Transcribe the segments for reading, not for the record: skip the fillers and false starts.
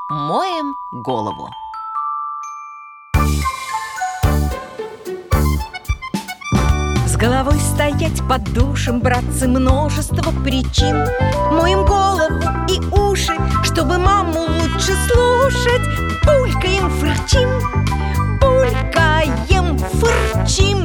Моем голову. С головой стоять под душем, братцы, множество причин. Моем голову и уши, чтобы маму лучше слушать. Булькаем, фырчим, булькаем, фырчим.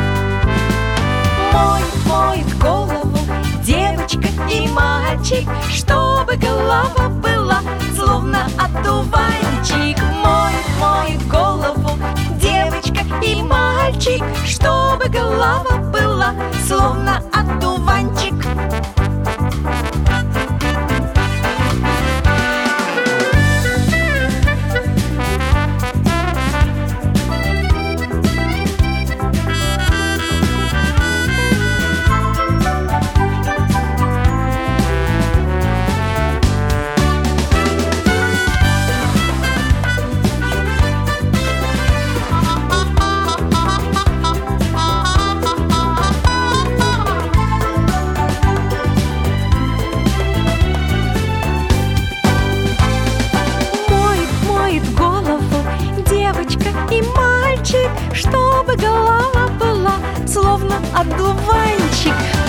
Моет голову девочка и мальчик, чтобы голова была словно одуванчик. Моет голову девочка и мальчик, чтобы голова была словно одуванчик. И мальчик, чтобы голова была словно одуванчик.